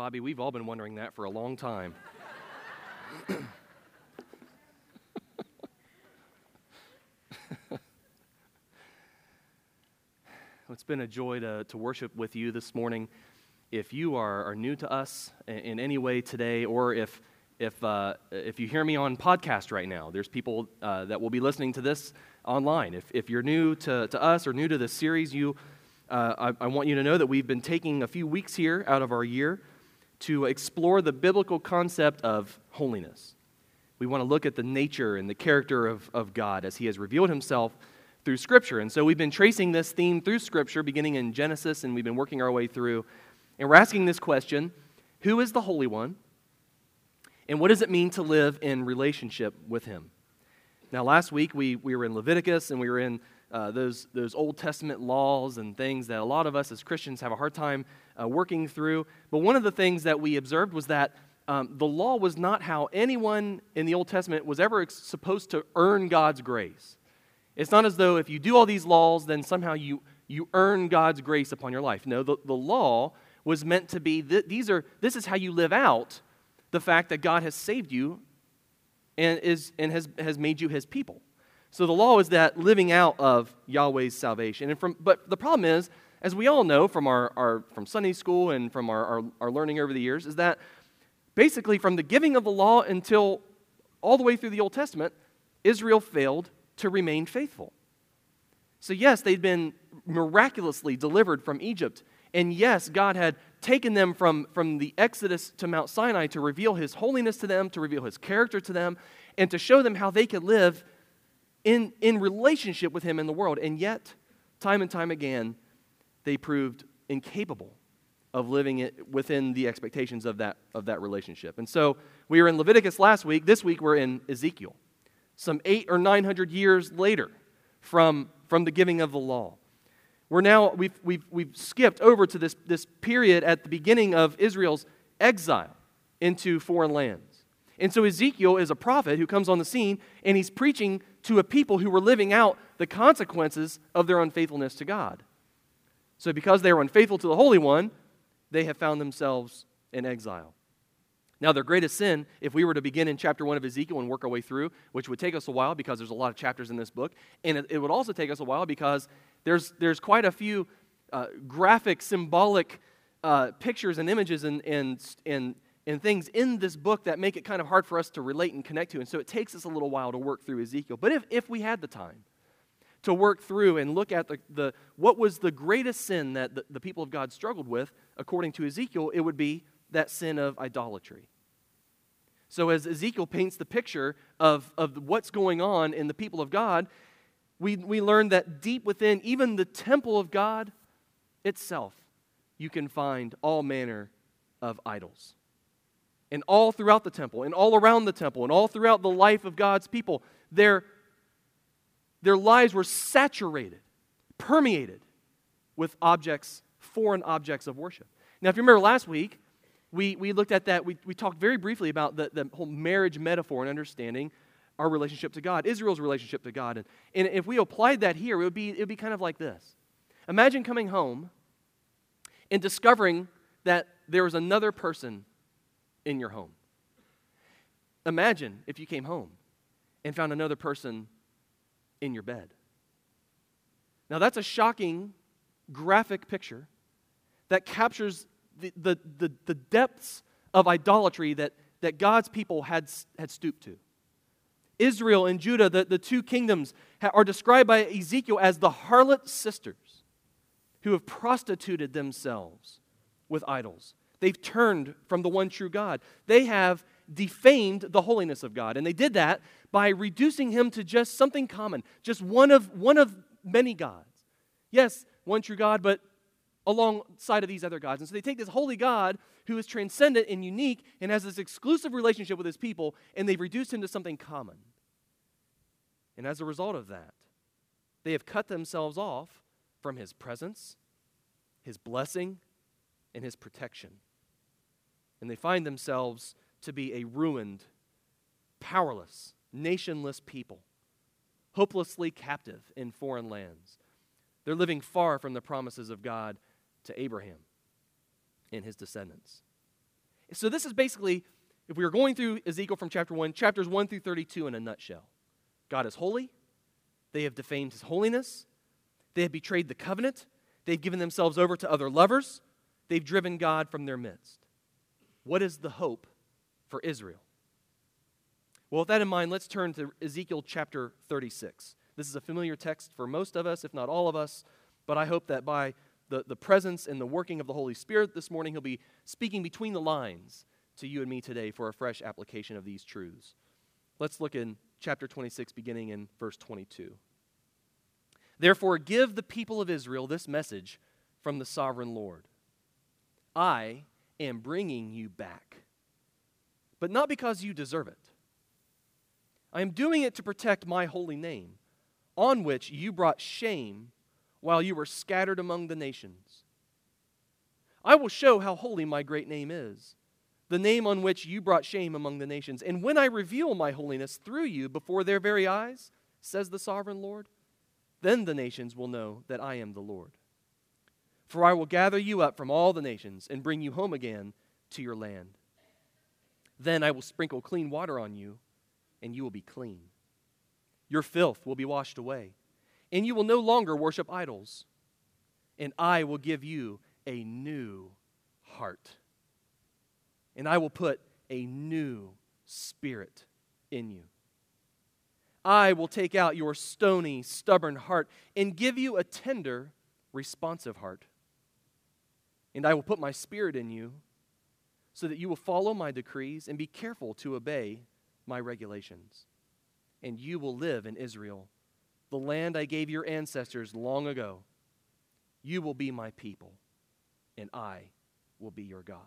Bobby, we've all been wondering that for a long time. It's been a joy to worship with you this morning. If you are new to us in any way today, or if you hear me on podcast right now, there's people that will be listening to this online. If you're new to us or new to this series, I want you to know that we've been taking a few weeks here out of our year to explore the biblical concept of holiness. We want to look at the nature and the character of God as He has revealed Himself through Scripture. And so we've been tracing this theme through Scripture, beginning in Genesis, and we've been working our way through. And we're asking this question: who is the Holy One? And what does it mean to live in relationship with Him? Now, last week we were in Leviticus, and we were in those Old Testament laws and things that a lot of us as Christians have a hard time working through. But one of the things that we observed was that the law was not how anyone in the Old Testament was ever supposed to earn God's grace. It's not as though if you do all these laws, then somehow you earn God's grace upon your life. No, the law was meant to be, this is how you live out the fact that God has saved you and has made you His people. So the law is that living out of Yahweh's salvation. But the problem is, as we all know from from Sunday school and from our learning over the years, is that basically from the giving of the law until all the way through the Old Testament, Israel failed to remain faithful. So yes, they'd been miraculously delivered from Egypt. And yes, God had taken them from the Exodus to Mount Sinai to reveal His holiness to them, to reveal His character to them, and to show them how they could live in relationship with Him in the world. And yet, time and time again, they proved incapable of living it within the expectations of that relationship. And so we were in Leviticus last week. This week we're in Ezekiel, some 800 or 900 years later from the giving of the law. We've skipped over to this period at the beginning of Israel's exile into foreign lands. And so Ezekiel is a prophet who comes on the scene, and he's preaching to a people who were living out the consequences of their unfaithfulness to God. So because they were unfaithful to the Holy One, they have found themselves in exile. Now, their greatest sin, if we were to begin in chapter 1 of Ezekiel and work our way through, which would take us a while because there's a lot of chapters in this book, and it would also take us a while because there's quite a few graphic, symbolic pictures and images and things in this book that make it kind of hard for us to relate and connect to. And so it takes us a little while to work through Ezekiel. But if we had the time to work through and look at what was the greatest sin that the people of God struggled with, according to Ezekiel, it would be that sin of idolatry. So as Ezekiel paints the picture of what's going on in the people of God, we learn that deep within even the temple of God itself, you can find all manner of idols. And all throughout the temple, and all around the temple, and all throughout the life of God's people, their lives were saturated, permeated with foreign objects of worship. Now, if you remember last week, we looked at that, we talked very briefly about the whole marriage metaphor and understanding our relationship to God, Israel's relationship to God. And if we applied that here, it would be kind of like this. Imagine coming home and discovering that there was another person in your home. Imagine if you came home and found another person in your bed. Now that's a shocking, graphic picture that captures the depths of idolatry that God's people had stooped to. Israel and Judah, the two kingdoms, are described by Ezekiel as the harlot sisters who have prostituted themselves with idols. They've turned from the one true God. They have defamed the holiness of God, and they did that by reducing Him to just something common, just one of many gods. Yes, one true God, but alongside of these other gods. And so they take this holy God who is transcendent and unique and has this exclusive relationship with His people, and they've reduced Him to something common. And as a result of that, they have cut themselves off from His presence, His blessing, and His protection. And they find themselves to be a ruined, powerless, nationless people, hopelessly captive in foreign lands. They're living far from the promises of God to Abraham and his descendants. So this is basically, if we were going through Ezekiel from chapter 1, chapters 1 through 32 in a nutshell. God is holy. They have defamed his holiness. They have betrayed the covenant. They've given themselves over to other lovers. They've driven God from their midst. What is the hope for Israel? Well, with that in mind, let's turn to Ezekiel chapter 36. This is a familiar text for most of us, if not all of us, but I hope that by the presence and the working of the Holy Spirit this morning, he'll be speaking between the lines to you and me today for a fresh application of these truths. Let's look in chapter 26, beginning in verse 22. Therefore, give the people of Israel this message from the sovereign Lord. I am bringing you back, but not because you deserve it. I am doing it to protect my holy name, on which you brought shame while you were scattered among the nations. I will show how holy my great name is, the name on which you brought shame among the nations. And when I reveal my holiness through you before their very eyes, says the sovereign Lord, then the nations will know that I am the Lord. For I will gather you up from all the nations and bring you home again to your land. Then I will sprinkle clean water on you, and you will be clean. Your filth will be washed away, and you will no longer worship idols. And I will give you a new heart. And I will put a new spirit in you. I will take out your stony, stubborn heart and give you a tender, responsive heart. And I will put my spirit in you so that you will follow my decrees and be careful to obey my regulations. And you will live in Israel, the land I gave your ancestors long ago. You will be my people, and I will be your God.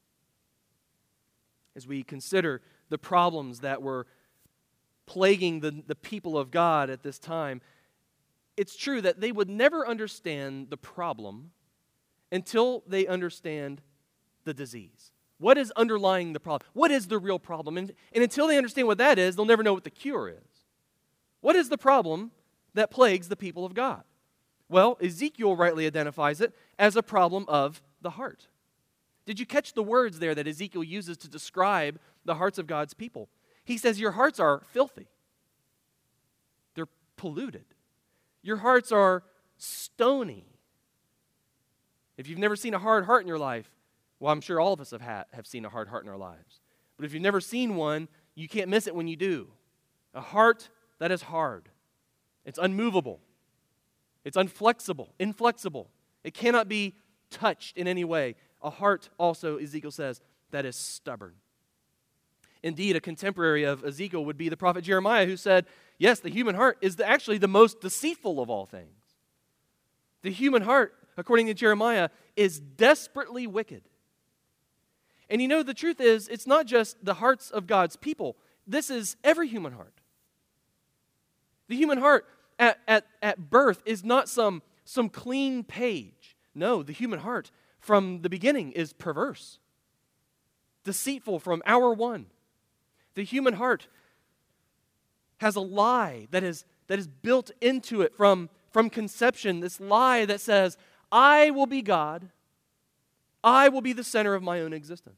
As we consider the problems that were plaguing the people of God at this time, it's true that they would never understand the problem until they understand the disease. What is underlying the problem? What is the real problem? And until they understand what that is, they'll never know what the cure is. What is the problem that plagues the people of God? Well, Ezekiel rightly identifies it as a problem of the heart. Did you catch the words there that Ezekiel uses to describe the hearts of God's people? He says, your hearts are filthy. They're polluted. Your hearts are stony. If you've never seen a hard heart in your life, well, I'm sure all of us have seen a hard heart in our lives. But if you've never seen one, you can't miss it when you do. A heart that is hard. It's unmovable. It's inflexible. It cannot be touched in any way. A heart also, Ezekiel says, that is stubborn. Indeed, a contemporary of Ezekiel would be the prophet Jeremiah, who said, yes, the human heart is actually the most deceitful of all things. The human heart, according to Jeremiah, is desperately wicked. And you know, the truth is, it's not just the hearts of God's people. This is every human heart. The human heart at birth is not some clean page. No, the human heart from the beginning is perverse, deceitful from hour one. The human heart has a lie that is built into it from conception, this lie that says, I will be God, I will be the center of my own existence.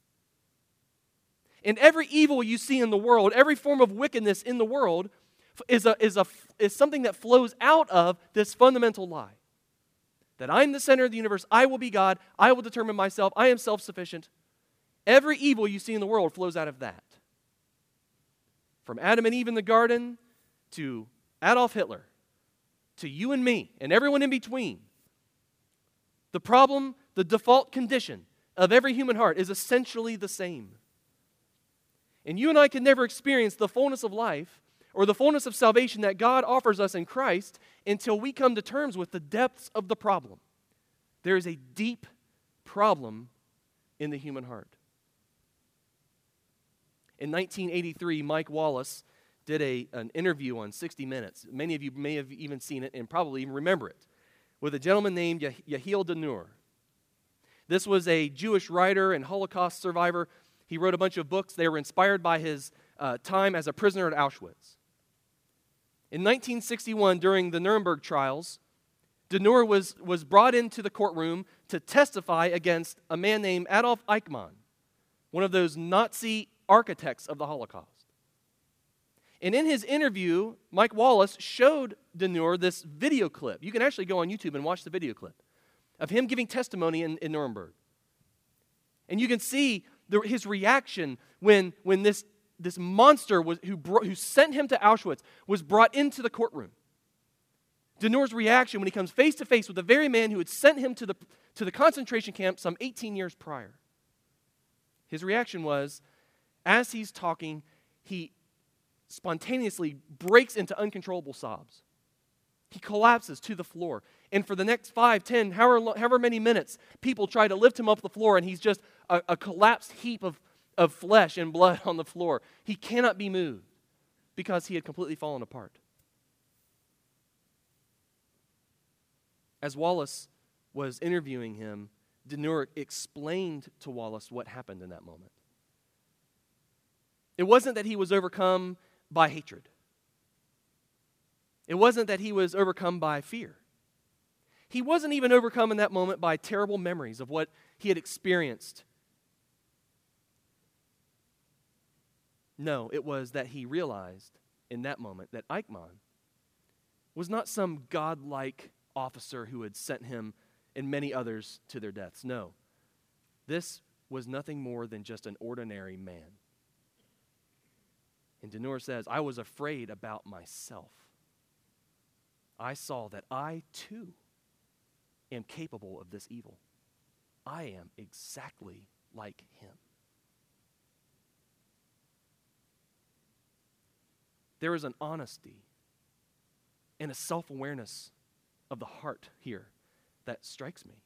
And every evil you see in the world, every form of wickedness in the world is something that flows out of this fundamental lie. That I'm the center of the universe, I will be God, I will determine myself, I am self-sufficient. Every evil you see in the world flows out of that. From Adam and Eve in the garden to Adolf Hitler to you and me and everyone in between. The problem, the default condition of every human heart is essentially the same. And you and I can never experience the fullness of life or the fullness of salvation that God offers us in Christ until we come to terms with the depths of the problem. There is a deep problem in the human heart. In 1983, Mike Wallace did an interview on 60 Minutes. Many of you may have even seen it and probably even remember it, with a gentleman named Yehiel Danur. This was a Jewish writer and Holocaust survivor. He wrote a bunch of books. They were inspired by his time as a prisoner at Auschwitz. In 1961, during the Nuremberg trials, Danur was brought into the courtroom to testify against a man named Adolf Eichmann, one of those Nazi architects of the Holocaust. And in his interview, Mike Wallace showed Denur this video clip. You can actually go on YouTube and watch the video clip of him giving testimony in Nuremberg. And you can see his reaction when this monster who sent him to Auschwitz was brought into the courtroom. Denur's reaction when he comes face to face with the very man who had sent him to the concentration camp some 18 years prior. His reaction was, as he's talking, he spontaneously breaks into uncontrollable sobs. He collapses to the floor. And for the next 5, 10, however many minutes, people try to lift him up the floor, and he's just a collapsed heap of flesh and blood on the floor. He cannot be moved because he had completely fallen apart. As Wallace was interviewing him, Denur explained to Wallace what happened in that moment. It wasn't that he was overcome by hatred. It wasn't that he was overcome by fear. He wasn't even overcome in that moment by terrible memories of what he had experienced. No, it was that he realized in that moment that Eichmann was not some godlike officer who had sent him and many others to their deaths. No, this was nothing more than just an ordinary man. And Denur says, I was afraid about myself. I saw that I too am capable of this evil. I am exactly like him. There is an honesty and a self-awareness of the heart here that strikes me.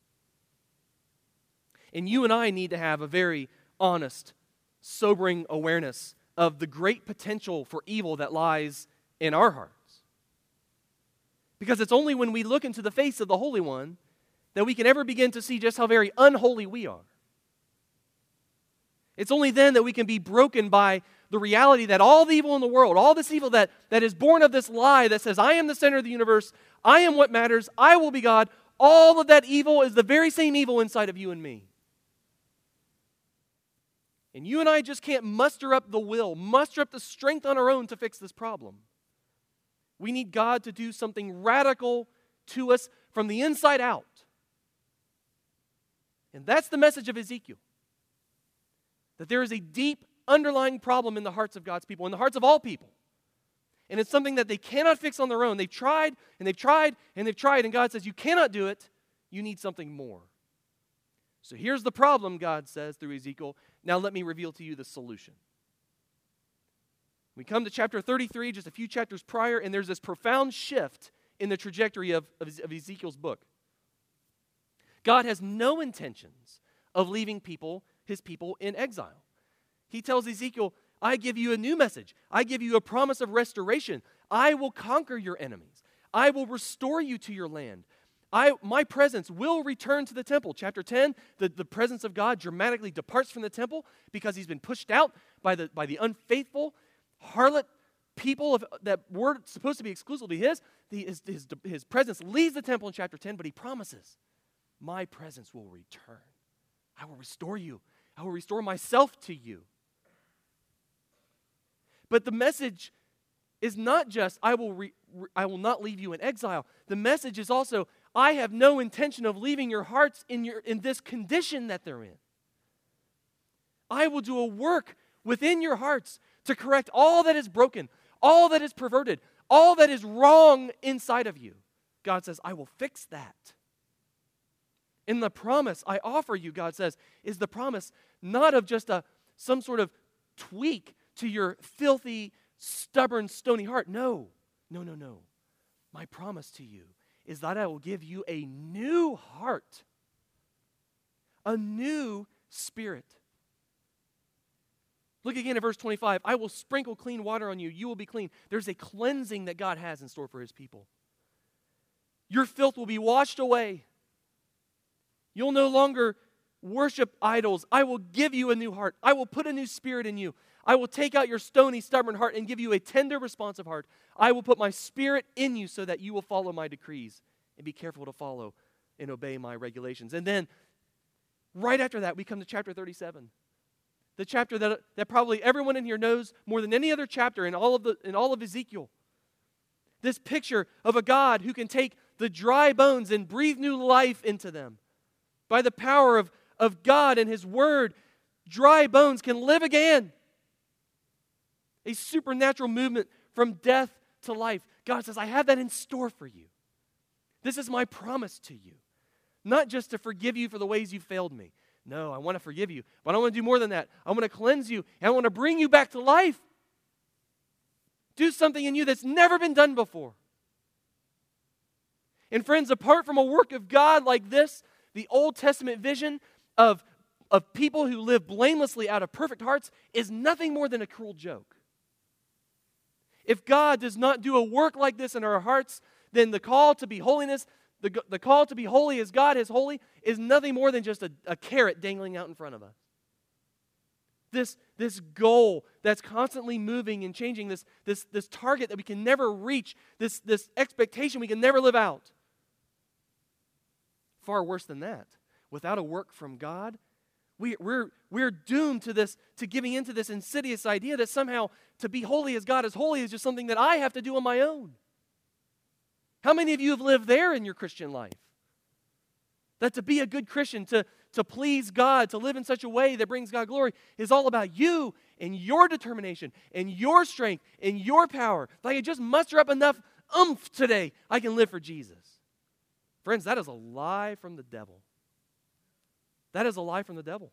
And you and I need to have a very honest, sobering awareness of the great potential for evil that lies in our hearts. Because it's only when we look into the face of the Holy One that we can ever begin to see just how very unholy we are. It's only then that we can be broken by the reality that all the evil in the world, all this evil that is born of this lie that says, I am the center of the universe, I am what matters, I will be God, all of that evil is the very same evil inside of you and me. And you and I just can't muster up the will, muster up the strength on our own to fix this problem. We need God to do something radical to us from the inside out. And that's the message of Ezekiel. That there is a deep underlying problem in the hearts of God's people, in the hearts of all people. And it's something that they cannot fix on their own. They've tried, and they've tried, and they've tried, and God says, you cannot do it. You need something more. So here's the problem, God says through Ezekiel. Now let me reveal to you the solution. We come to chapter 33, just a few chapters prior, and there's this profound shift in the trajectory of Ezekiel's book. God has no intentions of leaving his people in exile. He tells Ezekiel, I give you a new message. I give you a promise of restoration. I will conquer your enemies. I will restore you to your land. My presence will return to the temple. Chapter 10, the presence of God dramatically departs from the temple because he's been pushed out by the unfaithful, harlot people that were supposed to be exclusively his. His presence leaves the temple in chapter 10, but he promises, my presence will return. I will restore you. I will restore myself to you. But the message is not just, I will not leave you in exile. The message is also, I have no intention of leaving your hearts in this condition that they're in. I will do a work within your hearts to correct all that is broken, all that is perverted, all that is wrong inside of you. God says, I will fix that. And the promise I offer you, God says, is the promise not of just some sort of tweak to your filthy, stubborn, stony heart. No. My promise to you is that I will give you a new heart, a new spirit. Look again at verse 25. I will sprinkle clean water on you. You will be clean. There's a cleansing that God has in store for his people. Your filth will be washed away. You'll no longer worship idols. I will give you a new heart. I will put a new spirit in you. I will take out your stony, stubborn heart and give you a tender, responsive heart. I will put my spirit in you so that you will follow my decrees and be careful to follow and obey my regulations. And then, right after that, we come to chapter 37. The chapter that probably everyone in here knows more than any other chapter in all of Ezekiel. This picture of a God who can take the dry bones and breathe new life into them. By the power of God and His Word, dry bones can live again. A supernatural movement from death to life. God says, I have that in store for you. This is my promise to you. Not just to forgive you for the ways you failed me. No, I want to forgive you. But I want to do more than that. I want to cleanse you. And I want to bring you back to life. Do something in you that's never been done before. And friends, apart from a work of God like this, the Old Testament vision of people who live blamelessly out of perfect hearts is nothing more than a cruel joke. If God does not do a work like this in our hearts, then the call to be holiness, the call to be holy as God is holy, is nothing more than just a carrot dangling out in front of us. This goal that's constantly moving and changing, this target that we can never reach, this expectation we can never live out. Far worse than that. Without a work from God, we're doomed to giving into this insidious idea that somehow to be holy as God is holy is just something that I have to do on my own. How many of you have lived there in your Christian life? That to be a good Christian, to please God, to live in such a way that brings God glory is all about you and your determination and your strength and your power. If I can just muster up enough oomph today, I can live for Jesus. Friends, that is a lie from the devil. That is a lie from the devil.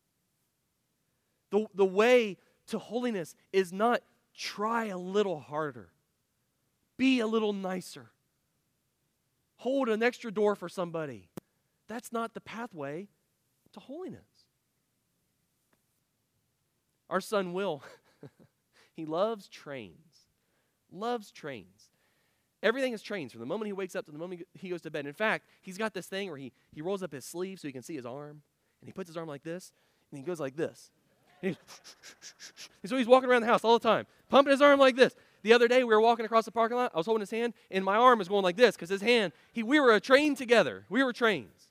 The way to holiness is not try a little harder. Be a little nicer. Hold an extra door for somebody. That's not the pathway to holiness. Our son Will, he loves trains. Loves trains. Everything is trains from the moment he wakes up to the moment he goes to bed. In fact, he's got this thing where he rolls up his sleeve so you can see his arm. And he puts his arm like this, and he goes like this. And so he's walking around the house all the time, pumping his arm like this. The other day, we were walking across the parking lot. I was holding his hand, and my arm was going like this because his hand, we were a train together. We were trains.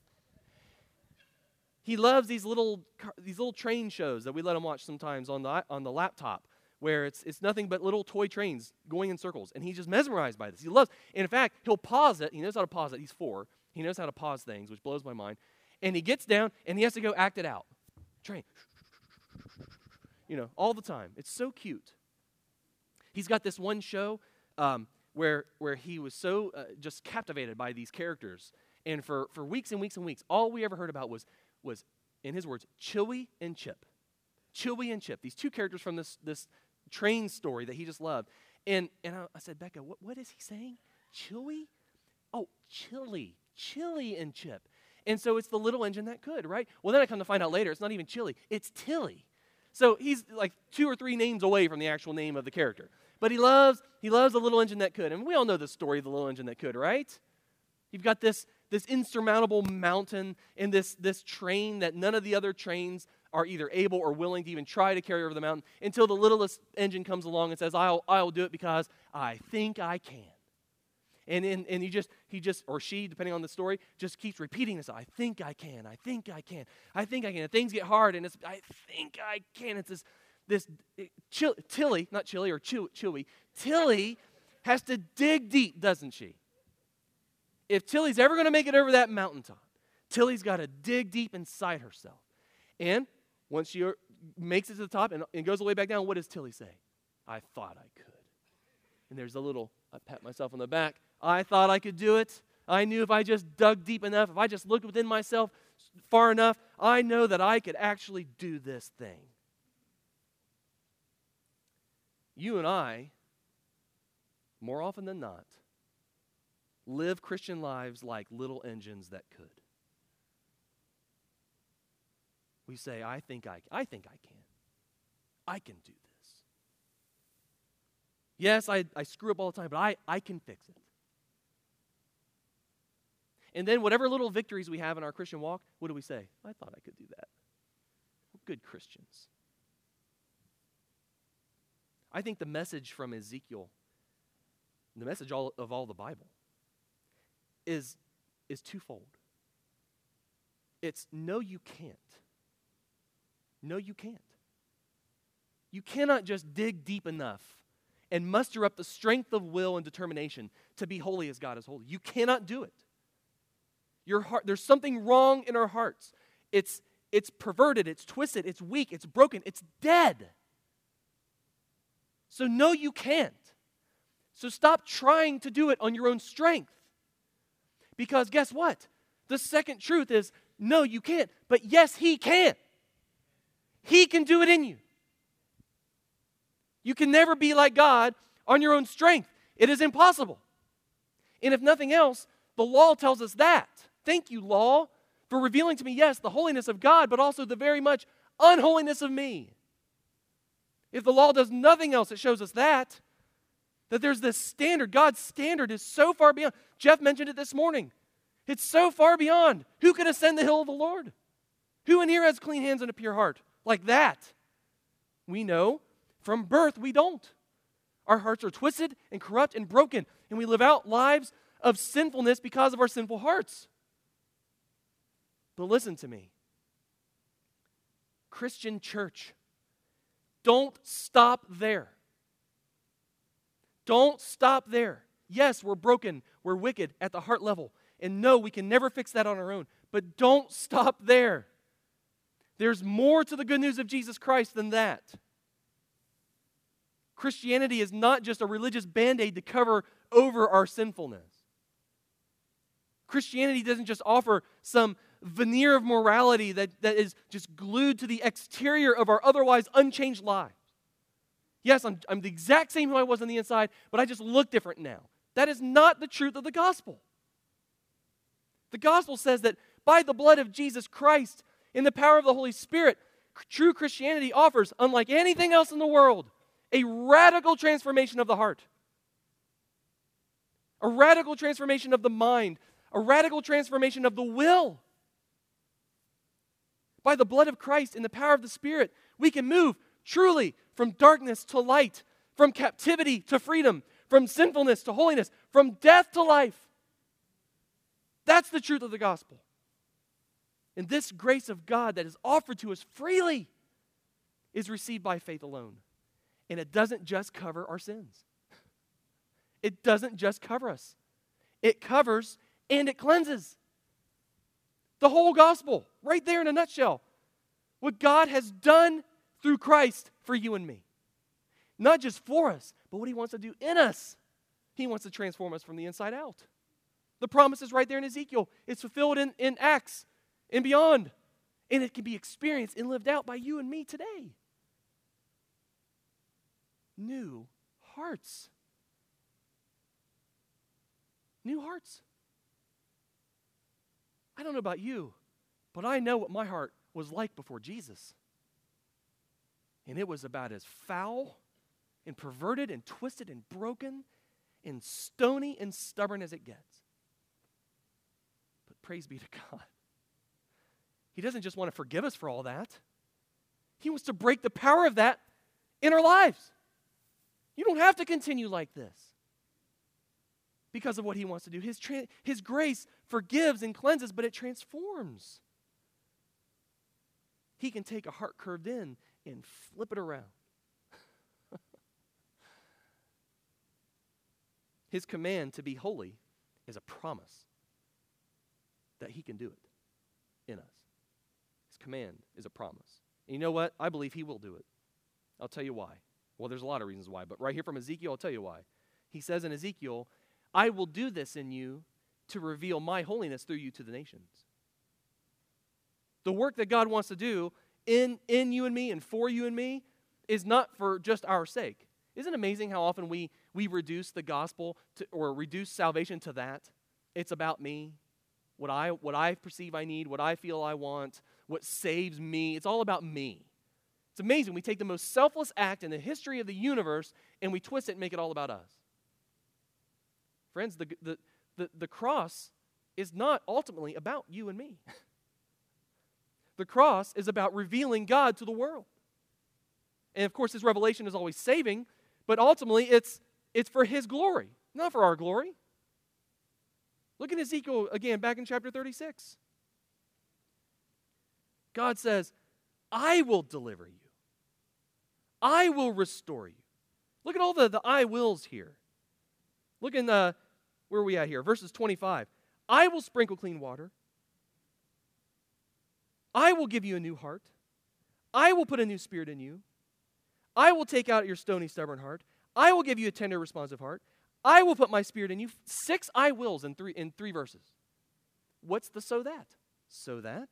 He loves these little train shows that we let him watch sometimes on the laptop, where it's nothing but little toy trains going in circles. And he's just mesmerized by this. He loves, and in fact, he'll pause it. He knows how to pause it. He's 4. He knows how to pause things, which blows my mind. And he gets down, and he has to go act it out. Train. All the time. It's so cute. He's got this one show where he was so just captivated by these characters. And for weeks and weeks and weeks, all we ever heard about was, in his words, Chewie and Chip. Chewie and Chip, these two characters from this train story that he just loved. And I said, Becca, what is he saying? Chewie? Oh, Chili and Chip. And so it's the little engine that could, right? Well, then I come to find out later, it's not even Chili, it's Tilly. So he's like 2 or 3 names away from the actual name of the character. But he loves the little engine that could. And we all know the story of the little engine that could, right? You've got this insurmountable mountain and this train that none of the other trains are either able or willing to even try to carry over the mountain until the littlest engine comes along and says, I'll do it because I think I can. And he just, or she, depending on the story, just keeps repeating this. I think I can. I think I can. I think I can. And things get hard, and it's, I think I can. It's Tilly, not Chili or Chewy. Tilly has to dig deep, doesn't she? If Tilly's ever going to make it over that mountaintop, Tilly's got to dig deep inside herself. And once she makes it to the top and goes all the way back down, what does Tilly say? I thought I could. And there's I pat myself on the back. I thought I could do it. I knew if I just dug deep enough, if I just looked within myself far enough, I know that I could actually do this thing. You and I, more often than not, live Christian lives like little engines that could. We say, I think I can. I can do this. Yes, I screw up all the time, but I can fix it. And then whatever little victories we have in our Christian walk, what do we say? I thought I could do that. We're good Christians. I think the message from Ezekiel, the message of all the Bible, is twofold. It's no, you can't. No, you can't. You cannot just dig deep enough and muster up the strength of will and determination to be holy as God is holy. You cannot do it. Your heart, there's something wrong in our hearts. It's perverted, it's twisted, it's weak, it's broken, it's dead. So no, you can't. So stop trying to do it on your own strength. Because guess what? The second truth is, no, you can't. But yes, He can. He can do it in you. You can never be like God on your own strength. It is impossible. And if nothing else, the law tells us that. Thank you, law, for revealing to me, yes, the holiness of God, but also the very much unholiness of me. If the law does nothing else, it shows us that there's this standard. God's standard is so far beyond. Jeff mentioned it this morning. It's so far beyond. Who can ascend the hill of the Lord? Who in here has clean hands and a pure heart? Like that. We know from birth we don't. Our hearts are twisted and corrupt and broken, and we live out lives of sinfulness because of our sinful hearts. But listen to me. Christian church, don't stop there. Don't stop there. Yes, we're broken, we're wicked at the heart level. And no, we can never fix that on our own. But don't stop there. There's more to the good news of Jesus Christ than that. Christianity is not just a religious band-aid to cover over our sinfulness. Christianity doesn't just offer some veneer of morality that is just glued to the exterior of our otherwise unchanged lives. Yes, I'm the exact same who I was on the inside, but I just look different now. That is not the truth of the gospel. The gospel says that by the blood of Jesus Christ, in the power of the Holy Spirit, true Christianity offers, unlike anything else in the world, a radical transformation of the heart, a radical transformation of the mind, a radical transformation of the will. By the blood of Christ, in the power of the Spirit, we can move truly from darkness to light, from captivity to freedom, from sinfulness to holiness, from death to life. That's the truth of the gospel. And this grace of God that is offered to us freely is received by faith alone. And it doesn't just cover our sins. It doesn't just cover us. It covers and it cleanses. The whole gospel, right there in a nutshell. What God has done through Christ for you and me. Not just for us, but what He wants to do in us. He wants to transform us from the inside out. The promise is right there in Ezekiel. It's fulfilled in Acts and beyond. And it can be experienced and lived out by you and me today. New hearts. New hearts. I don't know about you, but I know what my heart was like before Jesus. And it was about as foul and perverted and twisted and broken and stony and stubborn as it gets. But praise be to God. He doesn't just want to forgive us for all that. He wants to break the power of that in our lives. You don't have to continue like this because of what He wants to do. His grace forgives and cleanses, but it transforms. He can take a heart curved in and flip it around. His command to be holy is a promise that He can do it in us. His command is a promise. And you know what? I believe He will do it. I'll tell you why. Well, there's a lot of reasons why, but right here from Ezekiel, I'll tell you why. He says in Ezekiel, I will do this in you to reveal my holiness through you to the nations. The work that God wants to do in you and me and for you and me is not for just our sake. Isn't it amazing how often we reduce the gospel or reduce salvation to that? It's about me, what I perceive I need, what I feel I want, what saves me. It's all about me. It's amazing. We take the most selfless act in the history of the universe and we twist it and make it all about us. Friends, the cross is not ultimately about you and me. The cross is about revealing God to the world. And of course, His revelation is always saving, but ultimately it's for His glory, not for our glory. Look at Ezekiel again, back in chapter 36. God says, I will deliver you. I will restore you. Look at all the I wills here. Look in where are we at here? Verses 25. I will sprinkle clean water. I will give you a new heart. I will put a new spirit in you. I will take out your stony, stubborn heart. I will give you a tender, responsive heart. I will put my spirit in you. 6 I wills in three verses. What's the so that? So that?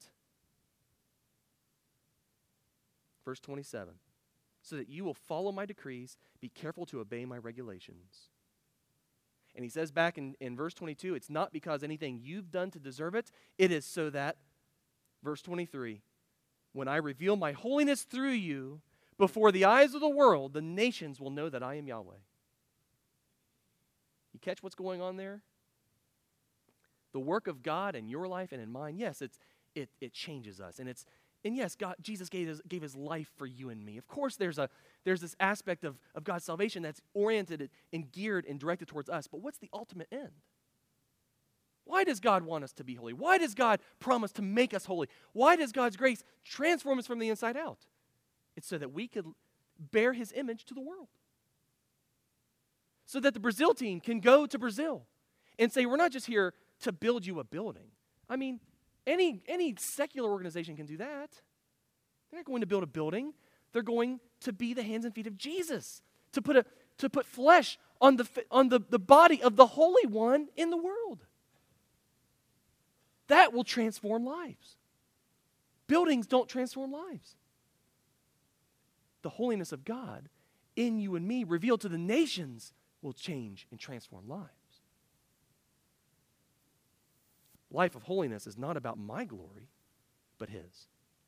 Verse 27. So that you will follow my decrees, be careful to obey my regulations. And he says back in verse 22, it's not because anything you've done to deserve it. It is so that, verse 23, when I reveal my holiness through you before the eyes of the world, the nations will know that I am Yahweh. You catch what's going on there? The work of God in your life and in mine, yes, it changes us. And yes, Jesus gave his life for you and me. Of course, there's this aspect of God's salvation that's oriented and geared and directed towards us. But what's the ultimate end? Why does God want us to be holy? Why does God promise to make us holy? Why does God's grace transform us from the inside out? It's so that we could bear his image to the world. So that the Brazil team can go to Brazil and say, we're not just here to build you a building. I mean, any secular organization can do that. They're not going to build a building. They're going to be the hands and feet of Jesus, to put flesh on the body of the Holy One in the world. That will transform lives. Buildings don't transform lives. The holiness of God in you and me, revealed to the nations, will change and transform lives. Life of holiness is not about my glory, but his.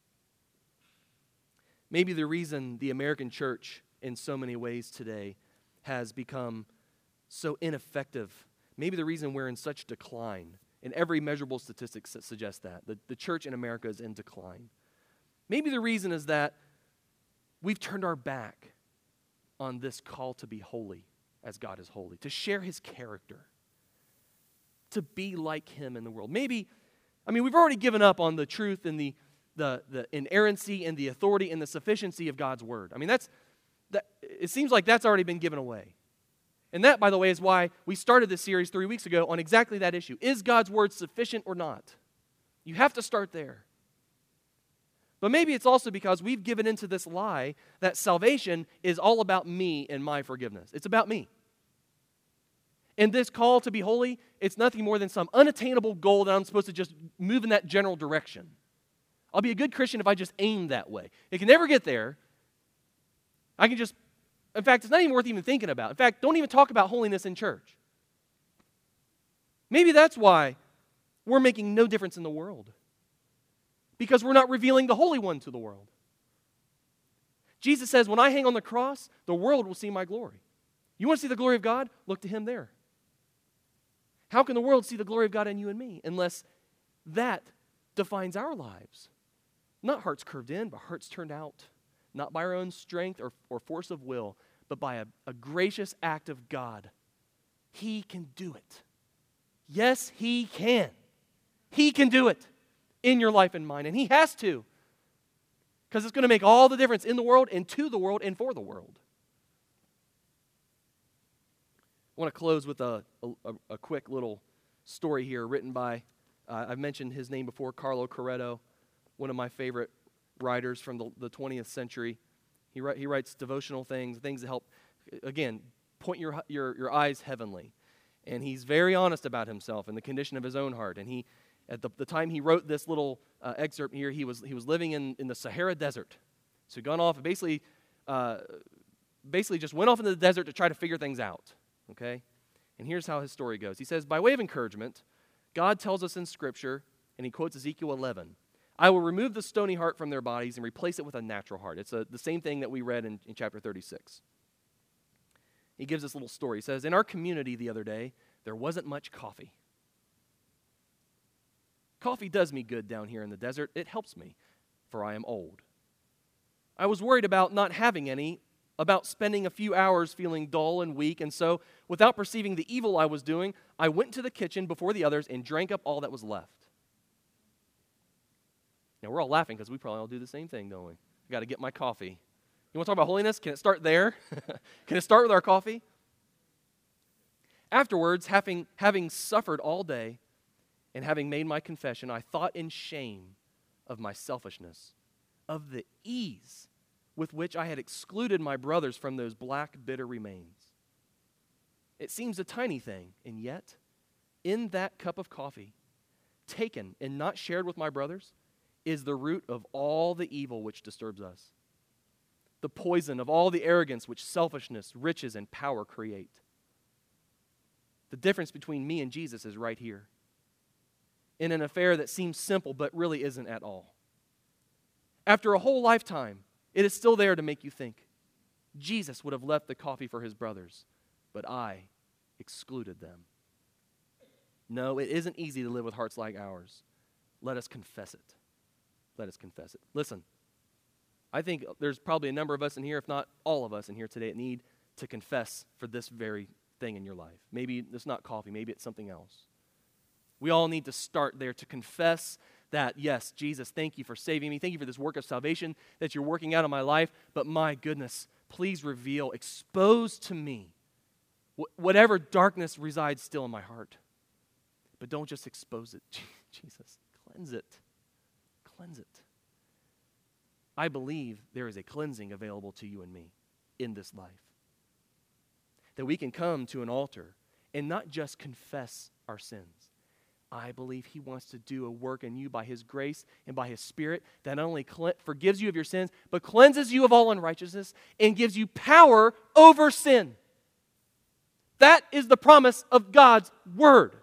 Maybe the reason the American church in so many ways today has become so ineffective, maybe the reason we're in such decline, and every measurable statistic suggests that, the church in America is in decline. Maybe the reason is that we've turned our back on this call to be holy as God is holy, to share his character, to be like him in the world. Maybe, we've already given up on the truth and the inerrancy and the authority and the sufficiency of God's word. It seems like that's already been given away. And that, by the way, is why we started this series 3 weeks ago on exactly that issue. Is God's word sufficient or not? You have to start there. But maybe it's also because we've given into this lie that salvation is all about me and my forgiveness. It's about me. And this call to be holy, it's nothing more than some unattainable goal that I'm supposed to just move in that general direction. I'll be a good Christian if I just aim that way. It can never get there. In fact, it's not even worth even thinking about. In fact, don't even talk about holiness in church. Maybe that's why we're making no difference in the world. Because we're not revealing the Holy One to the world. Jesus says, when I hang on the cross, the world will see my glory. You want to see the glory of God? Look to him there. How can the world see the glory of God in you and me unless that defines our lives? Not hearts curved in, but hearts turned out. Not by our own strength or force of will, but by a gracious act of God. He can do it. Yes, he can. He can do it in your life and mine, and he has to. Because it's going to make all the difference in the world and to the world and for the world. I want to close with a quick little story here written by, I've mentioned his name before, Carlo Corretto, one of my favorite writers from the 20th century. He writes devotional things that help, again, point your eyes heavenly. And he's very honest about himself and the condition of his own heart. And he, at the time he wrote this little excerpt here, he was living in the Sahara Desert. So he'd gone off and basically just went off into the desert to try to figure things out. Okay? And here's how his story goes. He says, by way of encouragement, God tells us in Scripture, and he quotes Ezekiel 11, I will remove the stony heart from their bodies and replace it with a natural heart. It's the same thing that we read in chapter 36. He gives this little story. He says, in our community the other day, there wasn't much coffee. Coffee does me good down here in the desert. It helps me, for I am old. I was worried about not having any, about spending a few hours feeling dull and weak, and so, without perceiving the evil I was doing, I went to the kitchen before the others and drank up all that was left. Now, we're all laughing because we probably all do the same thing, don't we? I got to get my coffee. You want to talk about holiness? Can it start there? Can it start with our coffee? Afterwards, having suffered all day and having made my confession, I thought in shame of my selfishness, of the ease with which I had excluded my brothers from those black, bitter remains. It seems a tiny thing, and yet, in that cup of coffee, taken and not shared with my brothers, is the root of all the evil which disturbs us, the poison of all the arrogance which selfishness, riches, and power create. The difference between me and Jesus is right here, in an affair that seems simple but really isn't at all. After a whole lifetime, it is still there to make you think. Jesus would have left the coffee for his brothers, but I excluded them. No, it isn't easy to live with hearts like ours. Let us confess it. Let us confess it. Listen, I think there's probably a number of us in here, if not all of us in here today, that need to confess for this very thing in your life. Maybe it's not coffee, maybe it's something else. We all need to start there to confess that, yes, Jesus, thank you for saving me. Thank you for this work of salvation that you're working out in my life. But my goodness, please reveal, expose to me whatever darkness resides still in my heart. But don't just expose it. Jesus, cleanse it. Cleanse it. I believe there is a cleansing available to you and me in this life. That we can come to an altar and not just confess our sins. I believe he wants to do a work in you by his grace and by his Spirit that not only forgives you of your sins, but cleanses you of all unrighteousness and gives you power over sin. That is the promise of God's Word.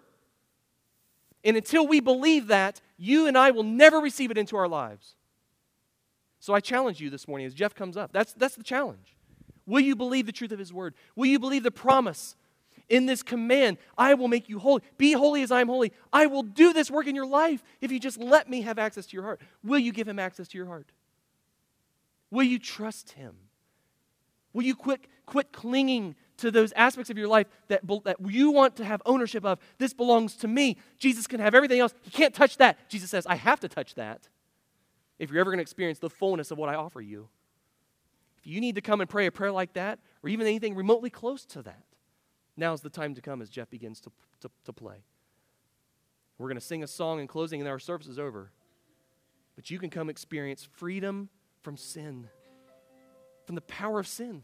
And until we believe that, you and I will never receive it into our lives. So I challenge you this morning as Jeff comes up. That's the challenge. Will you believe the truth of his word? Will you believe the promise in this command? I will make you holy. Be holy as I am holy. I will do this work in your life if you just let me have access to your heart. Will you give him access to your heart? Will you trust him? Will you quit clinging to those aspects of your life that you want to have ownership of? This belongs to me. Jesus can have everything else. He can't touch that. Jesus says, I have to touch that if you're ever going to experience the fullness of what I offer you. If you need to come and pray a prayer like that, or even anything remotely close to that, now's the time to come as Jeff begins to play. We're going to sing a song in closing and our service is over. But you can come experience freedom from sin, from the power of sin.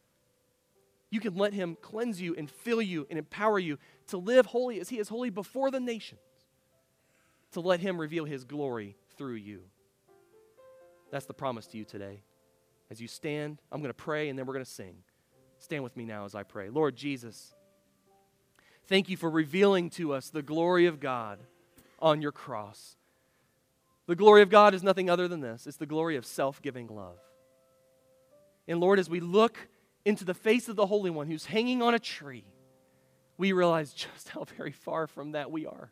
You can let him cleanse you and fill you and empower you to live holy as he is holy before the nations, to let him reveal his glory through you. That's the promise to you today. As you stand, I'm going to pray and then we're going to sing. Stand with me now as I pray. Lord Jesus, thank you for revealing to us the glory of God on your cross. The glory of God is nothing other than this. It's the glory of self-giving love. And Lord, as we look into the face of the Holy One who's hanging on a tree, we realize just how very far from that we are.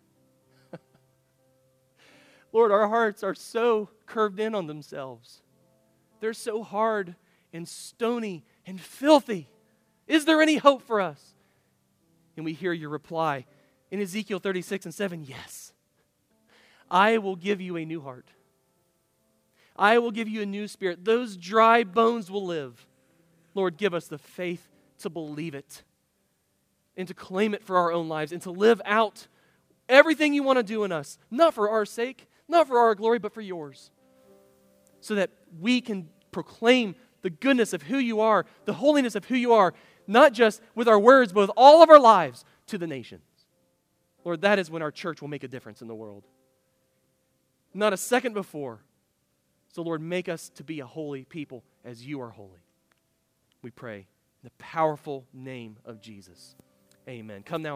Lord, our hearts are so curved in on themselves. They're so hard and stony and filthy. Is there any hope for us? And we hear your reply in Ezekiel 36:7, yes. I will give you a new heart. I will give you a new spirit. Those dry bones will live. Lord, give us the faith to believe it and to claim it for our own lives and to live out everything you want to do in us, not for our sake, not for our glory, but for yours, so that we can proclaim the goodness of who you are, the holiness of who you are, not just with our words, but with all of our lives to the nations. Lord, that is when our church will make a difference in the world. Not a second before. So Lord, make us to be a holy people as you are holy. We pray in the powerful name of Jesus. Amen. Come now.